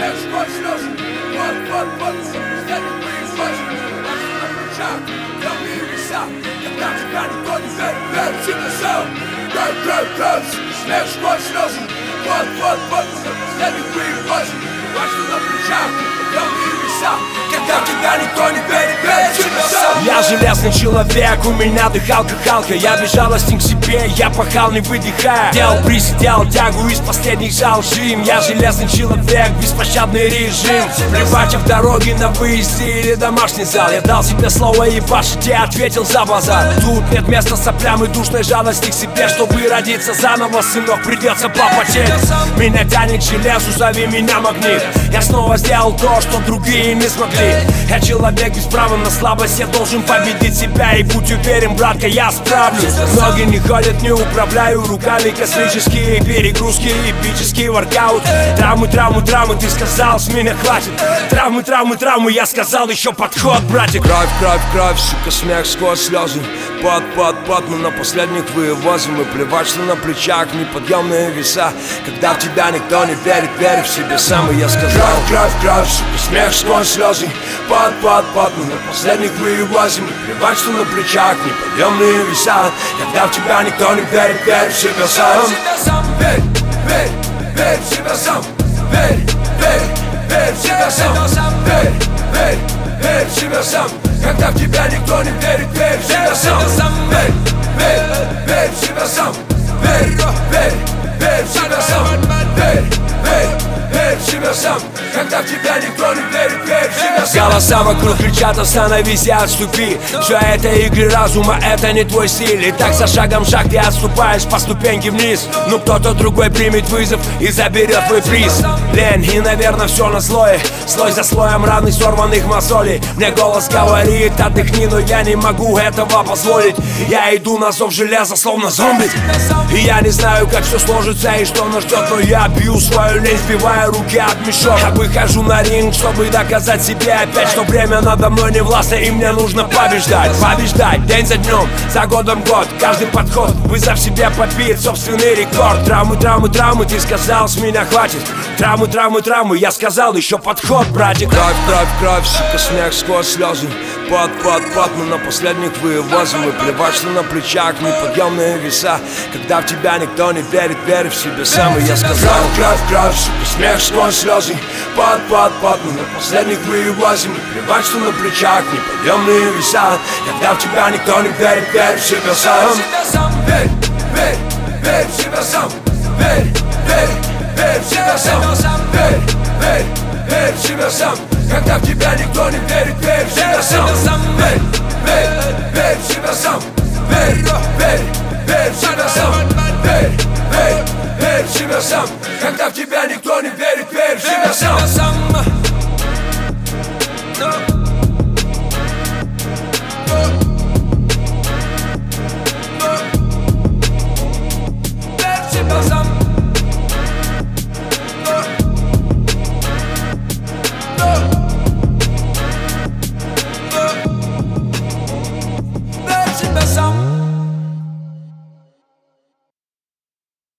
смех, сквозь слезы. Вот, последний выезд. На плечах темные веса, когда тебя никто не верит, верит в себя сам. Кровь, смех, сквозь слезы. Вот, последний выезд. На плечах темные веса, когда тебя никто не верит, верит в себя сам. Я железный человек, у меня дыхалка Халка. Я безжалостен к себе, я пахал не выдыхая. Делал присед, делал тягу из последних зал жим. Я железный человек, беспощадный режим. Плевать в дороге на выезде или домашний зал. Я дал себе слово и пашите, ответил за базар. Тут нет места соплям и душной жалости к себе. Чтобы родиться заново, сынок, придется попотеть. Меня тянет к железу, зови меня магнит. Я снова сделал то, что другие не смогли. Я человек без права на слабость, я должен победить себя. И будь уверен, братка, я справлюсь. Ноги не ходят, не управляю руками. Космические перегрузки, эпический воркаут. Травмы, ты сказал, с меня хватит. Травмы, я сказал, еще подход, братик. Кровь, сука, смех сквозь слезы. Пот, мы на последних вывозим. И плевать, что на плечах неподъемные веса. Когда в тебя никто не верит, верь в себе сам. И я сказал, кровь, сука, смех сквозь слезы. Пот, мы на последних вывозим. И плевать, что на плечах неподъемные веса. Когда в тебя никто не верит, верь в себя сам. Верь в себя сам. Верь в себя сам. Верь в себя сам. Когда в тебя никто не верит, верь в себя сам. Верь в себя сам. Верь в себя сам. Верь в себя сам. Когда в тебя никто не верит, верь в себя сам. Голоса вокруг кричат, остановись и отступи. Все это игры разума, это не твой стиль. И так за шагом шаг ты отступаешь по ступеньке вниз. Но кто-то другой примет вызов и заберет твой приз. Лень и, наверное, все на слое. Слой за слоем раны сорванных мозолей. Мне голос говорит, отдохни, но я не могу этого позволить. Я иду на зов железа, словно зомби. И я не знаю, как все сложится и что нас ждет. Но я бью свою лень, сбивая руки от мешок. Я выхожу на ринг, чтобы доказать себе опять, что время надо мной не властно и мне нужно побеждать. Побеждать день за днем, за годом год. Каждый подход, вызов себе побить собственный рекорд. Травмы, ты сказал, с меня хватит. Травмы, я сказал, еще подход, братик. Кровь, сука, смех сквозь слезы. Пот, мы на последних вывозим. И плевать, что на плечах неподъемные веса. Когда в тебя никто не верит, верь в себя сам. И я сказал, кровь, сука, смех сквозь слезы. Пот, мы на последних вывозим. И плевать, что на плечах неподъемные веса. Когда в тебя никто не верит, верь в себя сам. Верь в себя сам. Верь в себя сам. Верь в себя сам. Когда в тебя никто не верит, верь в себя сам. Верь в себя сам. Верь